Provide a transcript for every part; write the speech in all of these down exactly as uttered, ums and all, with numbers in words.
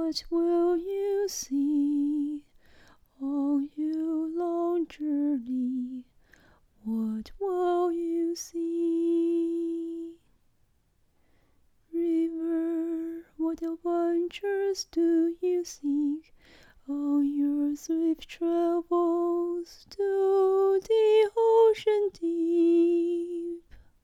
What will you see on your long journey? What will you see? River, what adventures do you seek on your swift travels to the ocean deep?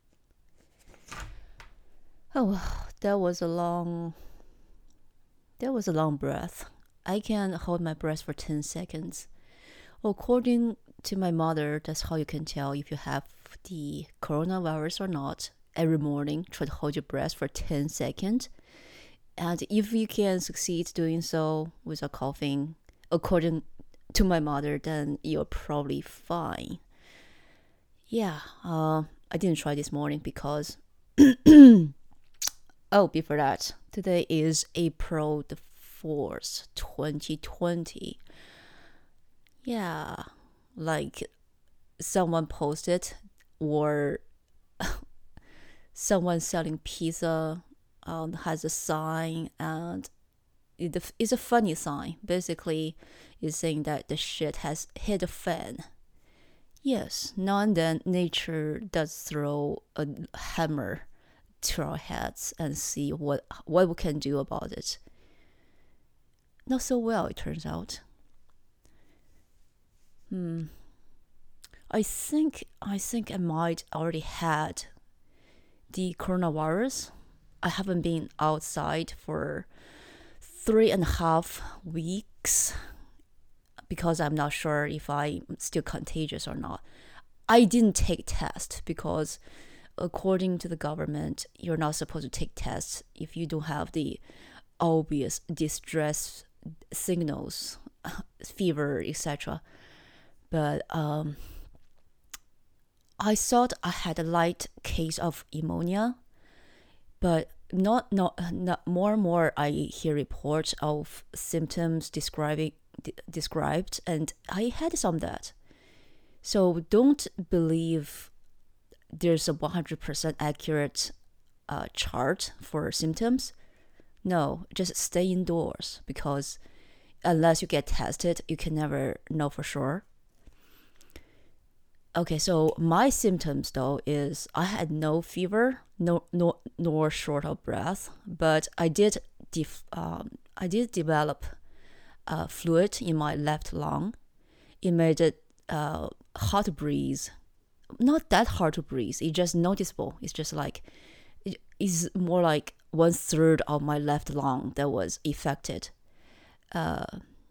Oh, that was a long, that was a long breath. I can hold my breath for ten seconds. According to my mother, that's how you can tell if you have the coronavirus or not. Every morning, try to hold your breath for ten seconds. And if you can succeed doing so without coughing, according to my mother, then you're probably fine. Yeah, uh, I didn't try this morning because... oh, before that, today is April the fourth, twenty twenty. Yeah, like someone posted or someone selling pizza um, has a sign, and it, it's a funny sign. Basically, it's saying that the shit has hit a fan. Yes, now and then nature does throw a hammer to our heads and see what what we can do about it. Not so well, it turns out. Hmm. I think I think I might already had the coronavirus. I haven't been outside for three and a half weeks because I'm not sure if I'm still contagious or not. I didn't take test because according to the government, you're not supposed to take tests if you don't have the obvious distress signals, fever, et cetera. But um, I thought I had a light case of pneumonia, but not not not more and more I hear reports of symptoms describing d- described, and I had some of that. So don't believe there's a one hundred percent accurate uh, chart for symptoms. No, just stay indoors because unless you get tested, you can never know for sure. Okay, so my symptoms though is I had no fever, no, no nor short of breath, but I did def, um, I did develop uh, fluid in my left lung. It made it uh, hard to breathe. Not that hard to breathe. It's just noticeable. It's just like it is more like one third of my left lung that was affected. Uh,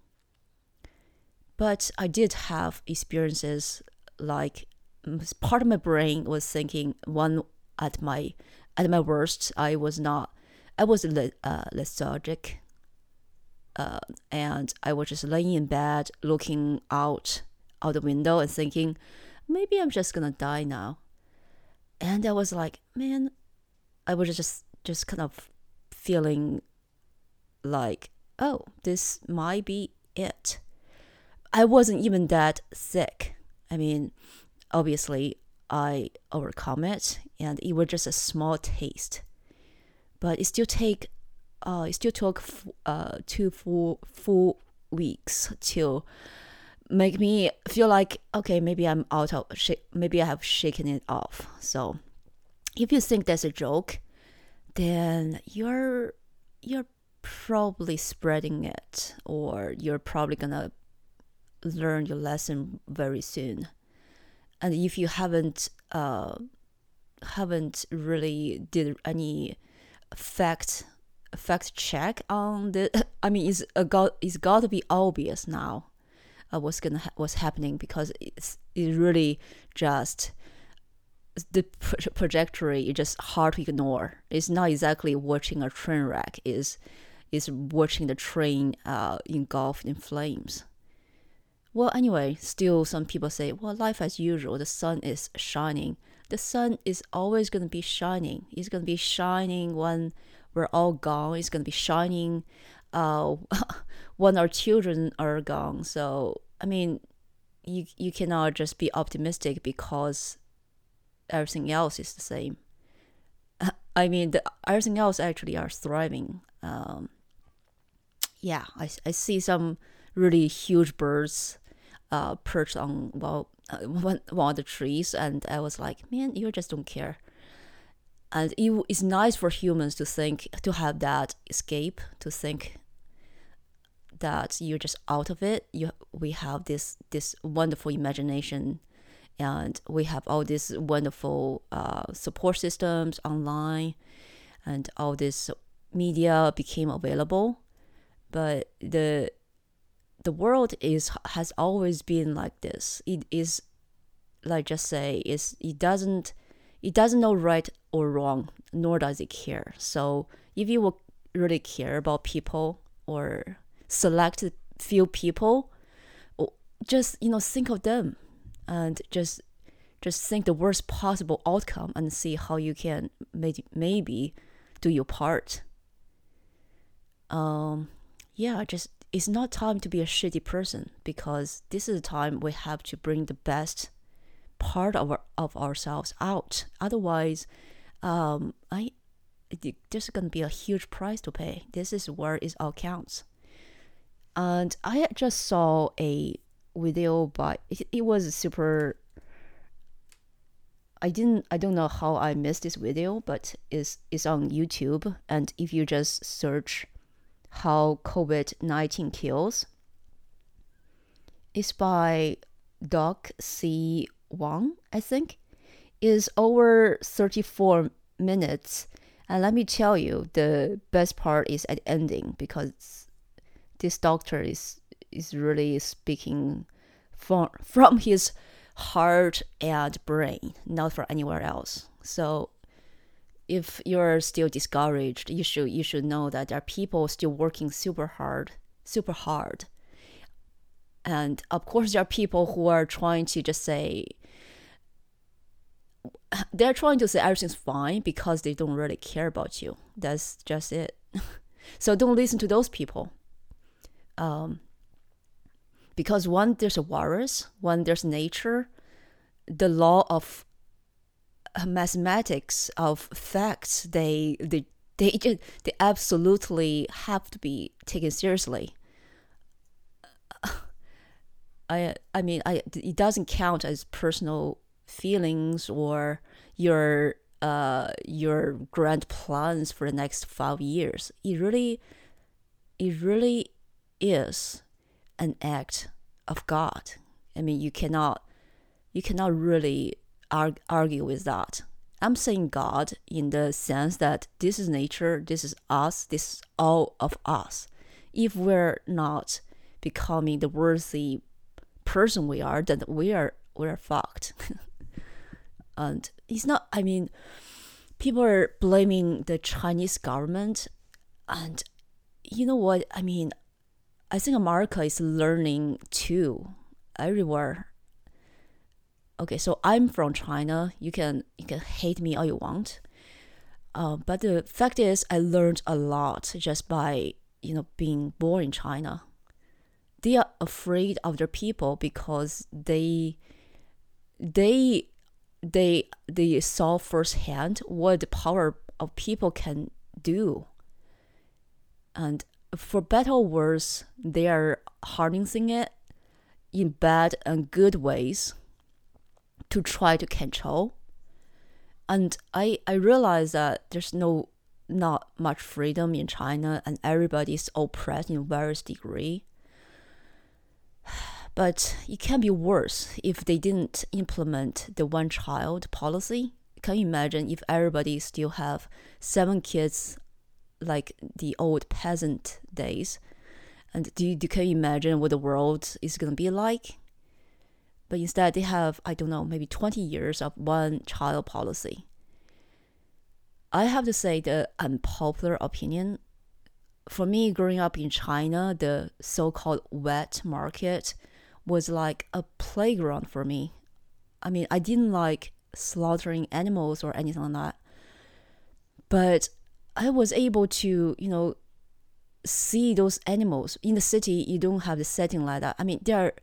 but I did have experiences like part of my brain was thinking one at my at my worst I was not I was uh, lethargic uh, and I was just laying in bed looking out out the window and thinking maybe I'm just gonna die now. And I was like, man, I was just just kind of feeling like, oh, this might be it. I wasn't even that sick. I mean, obviously, I overcome it, and it was just a small taste. But it still take, uh, it still took uh two full full weeks to make me feel like okay, maybe I'm out of sh- maybe I have shaken it off. So, if you think that's a joke, then you're you're probably spreading it, or you're probably gonna learn your lesson very soon. And if you haven't uh, haven't really did any fact fact check on the, I mean, it's a got it's got to be obvious now uh, what's gonna ha- what's happening because it's it really just the pro- trajectory is just hard to ignore. It's not exactly watching a train wreck. Is is watching the train uh, engulfed in flames. Well, anyway, still some people say, well, life as usual, the sun is shining. The sun is always going to be shining. It's going to be shining when we're all gone. It's going to be shining uh, when our children are gone. So, I mean, you you cannot just be optimistic because everything else is the same. I mean, the, everything else actually are thriving. Um, yeah, I, I see some really huge birds uh, perched on well, uh, one, one of the trees, and I was like, man, you just don't care. And it, it's nice for humans to think, to have that escape, to think that you're just out of it. You, we have this this wonderful imagination, and we have all these wonderful uh, support systems online, and all this media became available. But the the world is has always been like this. It is, like just say, is it doesn't it doesn't know right or wrong, nor does it care. So if you will really care about people or select few people, just you know think of them, and just just think the worst possible outcome and see how you can maybe maybe do your part. Um, yeah, just it's not time to be a shitty person, because this is a time we have to bring the best part of our, of ourselves out. Otherwise, um, I there's gonna be a huge price to pay. This is where it all counts. And I just saw a video by it, it was super. I didn't I don't know how I missed this video, but it's it's on YouTube, and if you just search how COVID nineteen kills, it's by Doc C Wang, I think. Is over thirty-four minutes, and let me tell you, the best part is at the ending, because this doctor is is really speaking from from his heart and brain, not for anywhere else. So if you're still discouraged, you should you should know that there are people still working super hard, super hard. And of course there are people who are trying to just say they're trying to say everything's fine because they don't really care about you. That's just it. So don't listen to those people. Um, because one, there's a virus, one, there's nature, the law of mathematics of facts, they they they just, they absolutely have to be taken seriously. I I mean I it doesn't count as personal feelings or your uh your grand plans for the next five years. It really it really is an act of God. I mean, you cannot you cannot really arg- argue with that. I'm saying God in the sense that this is nature, this is us, this is all of us. If we're not becoming the worthy person we are, then we are we're fucked. And it's not. I mean, people are blaming the Chinese government, and you know what? I mean, I think America is learning too, everywhere. Okay, so I'm from China. You can you can hate me all you want, uh, but the fact is, I learned a lot just by you know being born in China. They are afraid of their people because they they they they saw firsthand what the power of people can do. And for better or worse, they are harnessing it in bad and good ways to try to control. And I I realize that there's no not much freedom in China, and everybody is oppressed in various degree. But it can be worse if they didn't implement the one-child policy. Can you imagine if everybody still have seven kids like the old peasant days? And do you, do, can you imagine what the world is going to be like? But instead they have, I don't know, maybe twenty years of one-child policy. I have to say the unpopular opinion, for me, growing up in China, the so-called wet market was like a playground for me. I mean, I didn't like slaughtering animals or anything like that. But I was able to, you know, see those animals. In the city, you don't have the setting like that. I mean, there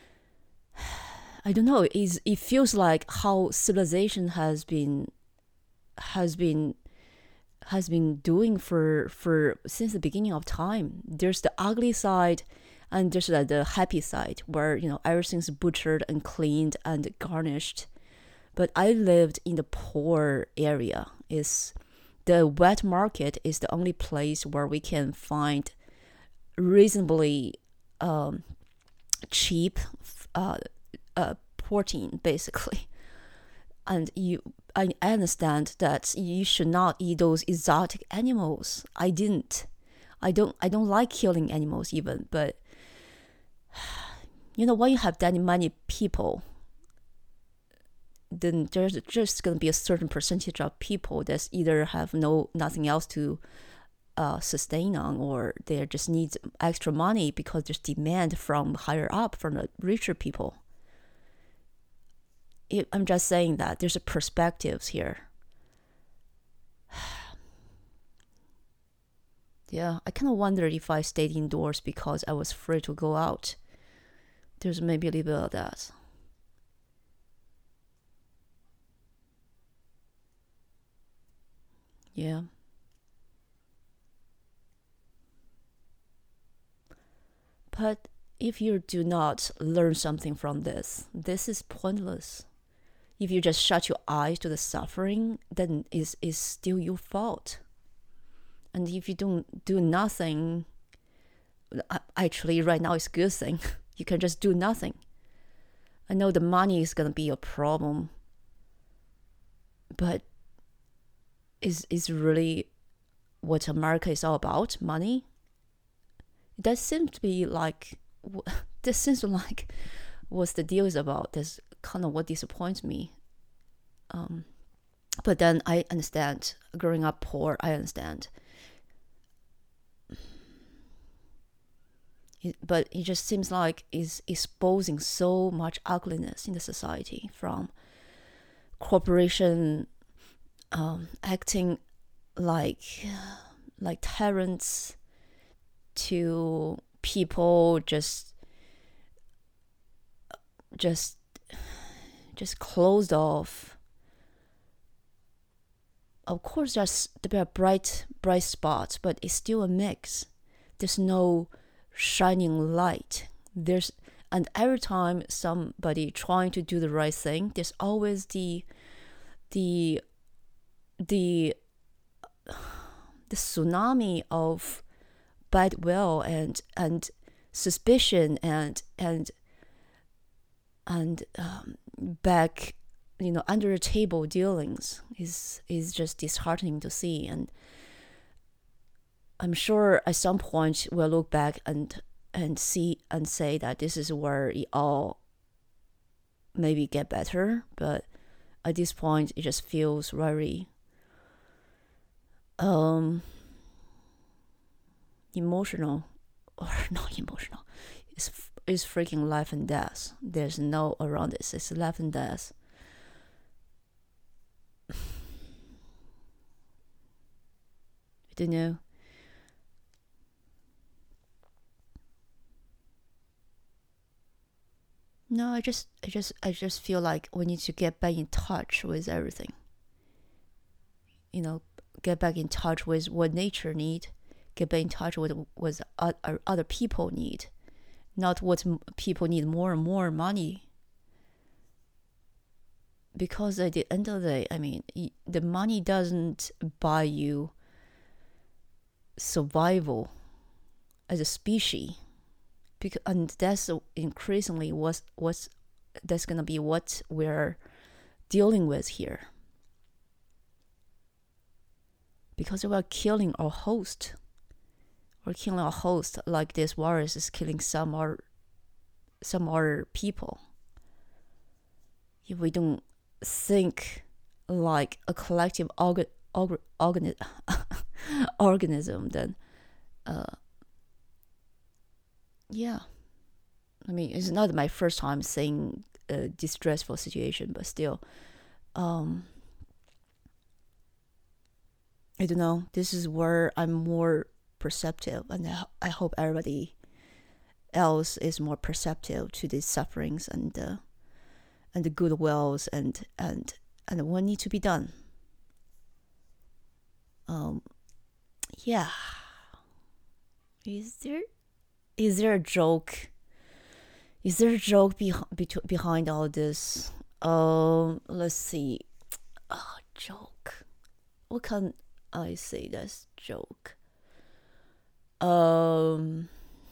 I don't know, it's, it feels like how civilization has been has been has been doing for for since the beginning of time. There's the ugly side, and there's the, the happy side where, you know, everything's butchered and cleaned and garnished. But I lived in the poor area. Is the wet market is the only place where we can find reasonably um, cheap uh, uh, protein, basically. And you, I understand that you should not eat those exotic animals. I didn't. I don't. I don't like killing animals even. But you know, when you have that many people, then there's just gonna be a certain percentage of people that either have no nothing else to uh, sustain on, or they just need extra money because there's demand from higher up, from the richer people. It, I'm just saying that there's a perspectives here. Yeah, I kind of wonder if I stayed indoors because I was afraid to go out. There's maybe a little bit of that. Yeah. But if you do not learn something from this, this is pointless. If you just shut your eyes to the suffering, then it's, it's still your fault. And if you don't do nothing, actually right now it's a good thing. You can just do nothing. I know the money is going to be a problem, but is is really what America is all about? Money? That seems to be like, this seems like what the deal is about. That's kind of what disappoints me. Um, but then I understand. Growing up poor, I understand. It, but it just seems like it's exposing so much ugliness in the society, from corporation um, acting like like tyrants, to people just just just closed off. Of course there's there are bright bright spots, but it's still a mix. There's no shining light. There's and every time somebody trying to do the right thing, there's always the the the the tsunami of bad will and and suspicion and and and um, back, you know, under the table dealings is is just disheartening to see. And I'm sure at some point we'll look back and and see and say that this is where it all maybe get better. But at this point, it just feels very um emotional, or not emotional. It's it's freaking life and death. There's no around this. It's life and death. I don't know. No, I just, I just, I just feel like we need to get back in touch with everything. You know, get back in touch with what nature need. Get back in touch with what other people need, not what people need more and more money. Because at the end of the day, I mean, the money doesn't buy you survival as a species. Because, and that's increasingly what's, what's that's gonna be what we're dealing with here. Because we're killing our host. We're killing our host like this virus is killing some other, some other people. If we don't think like a collective orga, orga, organi- organism, then uh, yeah. I mean, it's not my first time seeing a distressful situation, but still, um, I don't know. This is where I'm more perceptive, and I hope everybody else is more perceptive to these sufferings and uh, and the goodwills and and and what needs to be done. Um, Yeah. Is there is there a joke? Is there a joke be- be- behind all this? Um, let's see. Oh, joke. What can I say that's joke? Um.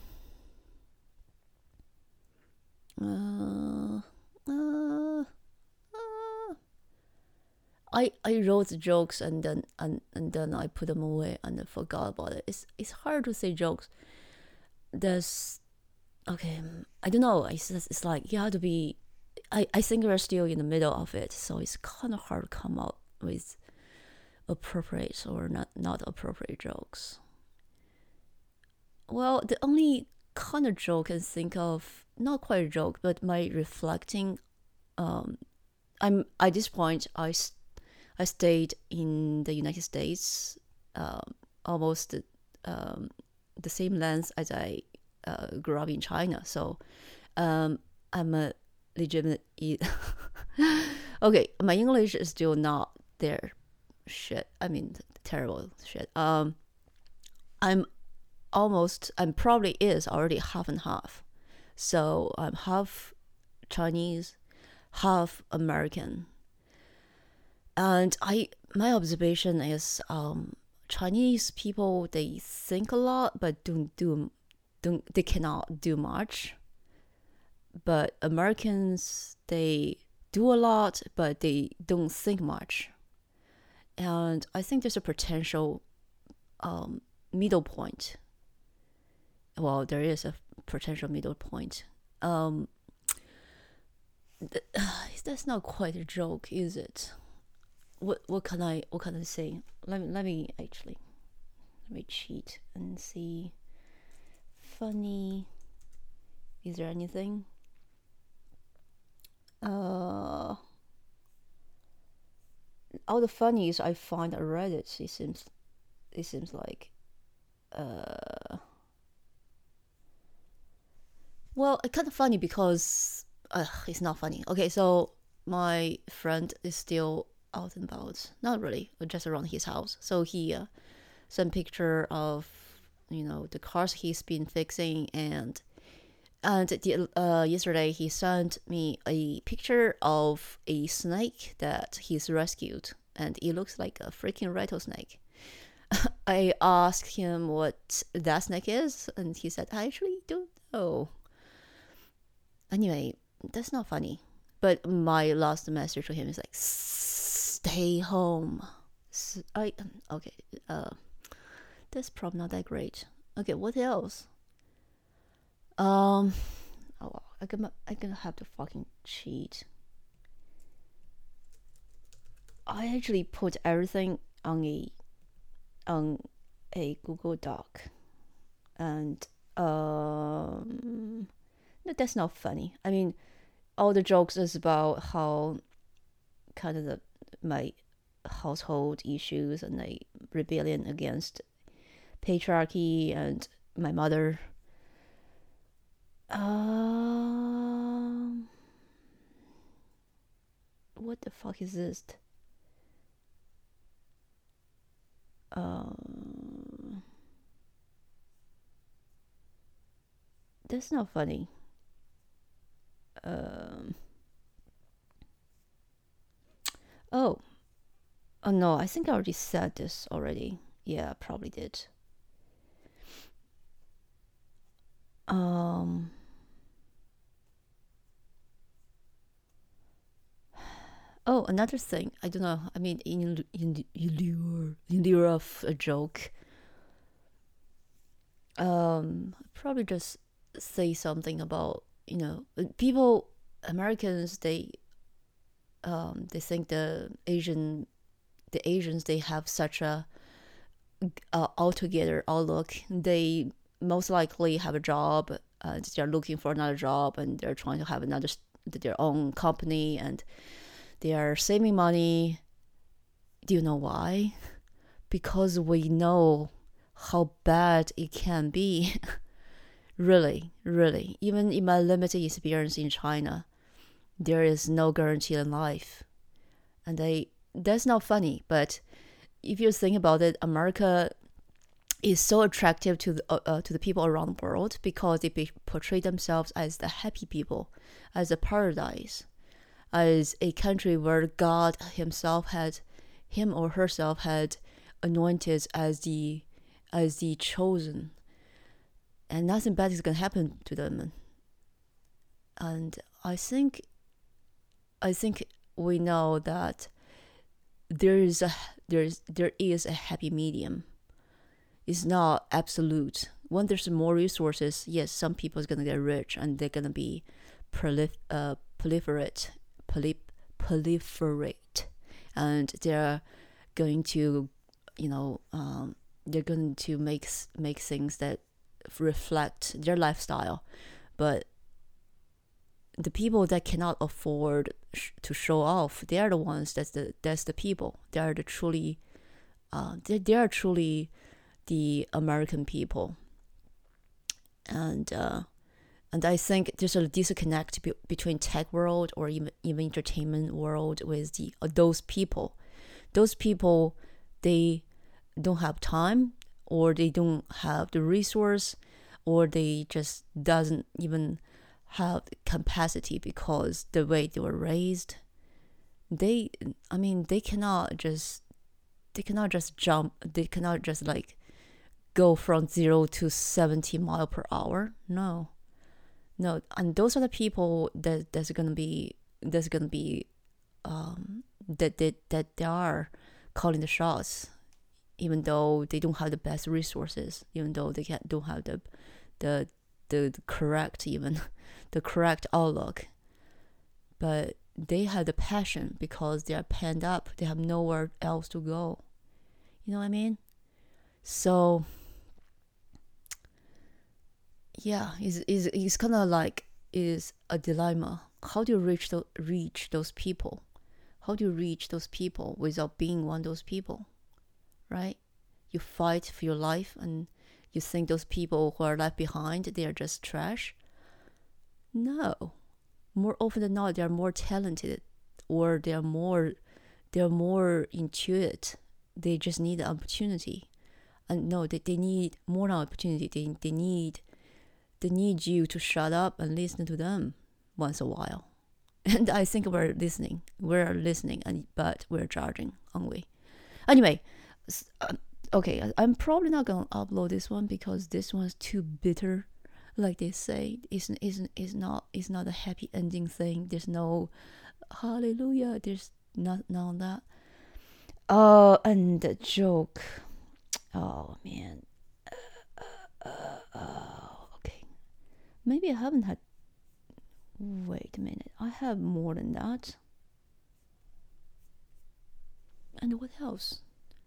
Uh, uh, uh, I I wrote the jokes and then and, and then I put them away and I forgot about it. It's it's hard to say jokes. There's okay. I don't know. It's it's like you have to be. I I think we're still in the middle of it, so it's kind of hard to come out with appropriate or not not appropriate jokes. Well, the only kind of joke I can think of, not quite a joke, but my reflecting. Um, I'm at this point. I I stayed in the United States, um, almost um, the same length as I uh, grew up in China. So um, I'm a legitimate. Okay, my English is still not there. Shit, I mean terrible shit. Um, I'm almost. I'm probably is already half and half. So I'm half Chinese, half American. And I, my observation is, um, Chinese people they think a lot, but don't do, don't they cannot do much. But Americans they do a lot, but they don't think much. And I think there's a potential um, middle point. Well, there is a potential middle point. Um, th- that's not quite a joke, is it? What what can I what can I say? Let me let me actually let me cheat and see. Funny. Is there anything? Uh, all the funnies I find on Reddit. It seems it seems like. Uh, well, it's kind of funny because uh, it's not funny. Okay, so my friend is still out and about. Not really, just around his house. So he uh, sent picture of you know the cars he's been fixing, and and the, uh, yesterday he sent me a picture of a snake that he's rescued, and it looks like a freaking rattlesnake. I asked him what that snake is, and he said, I actually don't know. Anyway, that's not funny. But my last message to him is like, stay home. I okay. Uh, that's probably not that great. Okay, what else? Um, oh, I gonna I gonna have to fucking cheat. I actually put everything on a on a Google Doc, and um, no, that's not funny. I mean, all the jokes is about how kind of the my household issues and the rebellion against patriarchy and my mother. Um, what the fuck is this? Um, that's not funny. Um, oh, oh no, I think I already said this already. Yeah, I probably did. Um, oh, another thing. I don't know. I mean, in in in lieu in lieu of a joke, um, probably just say something about you know people Americans they um they think the Asian the Asians they have such a uh, altogether outlook. They most likely have a job. Uh, they're looking for another job and they're trying to have another their own company and they are saving money. Do you know why? Because we know how bad it can be. Really, really. Even in my limited experience in China, there is no guarantee in life. And they that's not funny, but if you think about it, America is so attractive to the, uh, uh, to the people around the world because they be, portray themselves as the happy people, as a paradise, as a country where God himself had, him or herself had anointed as the as the chosen, and nothing bad is gonna happen to them. And I think I think we know that there is a there's there is a happy medium. It's not absolute. When there's more resources, yes, some people is gonna get rich and they're gonna be prolif- uh, proliferate, prolif- proliferate, and they're going to, you know, um, they're going to make make things that reflect their lifestyle. But the people that cannot afford sh- to show off, they are the ones that's the that's the people. They are the truly, uh, they they are truly the American people. And uh, and I think there's a disconnect be- between tech world or even even entertainment world with the uh, those people. Those people, they don't have time, or they don't have the resource, or they just doesn't even have capacity because the way they were raised. They, I mean, they cannot just they cannot just jump. They cannot just like go from zero to seventy mile per hour. No, no, and those are the people that that's gonna be that's gonna be um, that that that they are calling the shots, even though they don't have the best resources, even though they can, don't have the the the, the correct even the correct outlook, but they have the passion because they are penned up. They have nowhere else to go. You know what I mean? So yeah, it's, it's, it's kind of like is a dilemma. How do you reach the, reach those people? How do you reach those people without being one of those people? Right? You fight for your life and you think those people who are left behind, they are just trash? No. More often than not, they are more talented, or they are more they are more intuitive. They just need the opportunity. And no, they, they need more than opportunity. They they need they need you to shut up and listen to them once a while. And I think we're listening. We're listening, and but we're judging, aren't we? Anyway, uh, okay, I'm probably not gonna upload this one because this one's too bitter. Like they say, it's isn't is not is not a happy ending thing. There's no hallelujah. There's not none of that. Oh, and the joke. Oh man. Uh, uh, uh, okay. Maybe I haven't had. Wait a minute. I have more than that. And what else?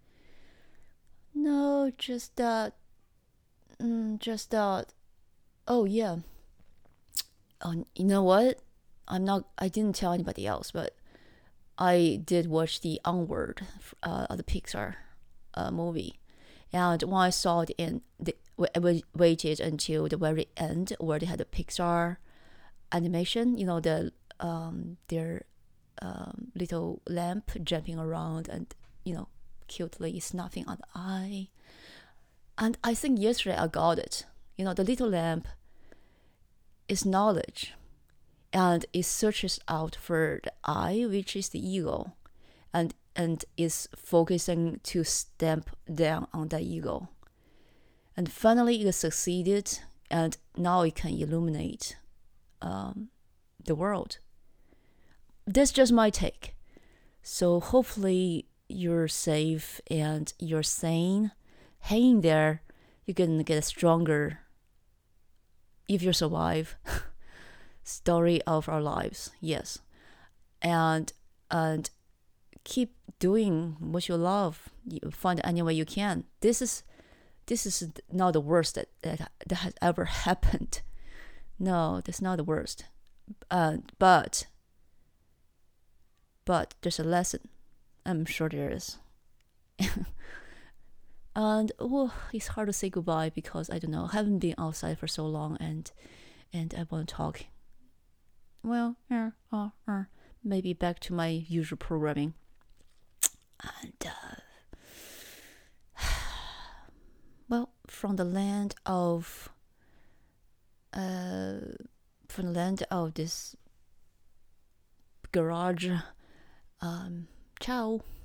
No, just that. Mm, just that. Oh yeah. Oh, you know what? I'm not. I didn't tell anybody else, but I did watch the Onward, uh, the Pixar uh, movie, and when I saw it in the, I waited until the very end where they had the Pixar animation. You know, the um their um, little lamp jumping around and you know cutely snuffing on the eye. And I think yesterday I got it. You know, the little lamp is knowledge, and it searches out for the eye, which is the ego, and and is focusing to stamp down on the ego. And finally, it succeeded, and now it can illuminate um, the world. That's just my take. So hopefully you're safe and you're sane. Hang there. You're gonna get stronger if you survive. Story of our lives, yes. And and keep doing what you love. You find any way you can. This is this is not the worst that that, that has ever happened. No, that's not the worst. Uh, but but there's a lesson. I'm sure there is. And oh, it's hard to say goodbye because I don't know. I haven't been outside for so long, and and I want to talk. Well, yeah, uh, uh, maybe back to my usual programming. And uh, well, from the land of uh from the land of this garage. Um, ciao.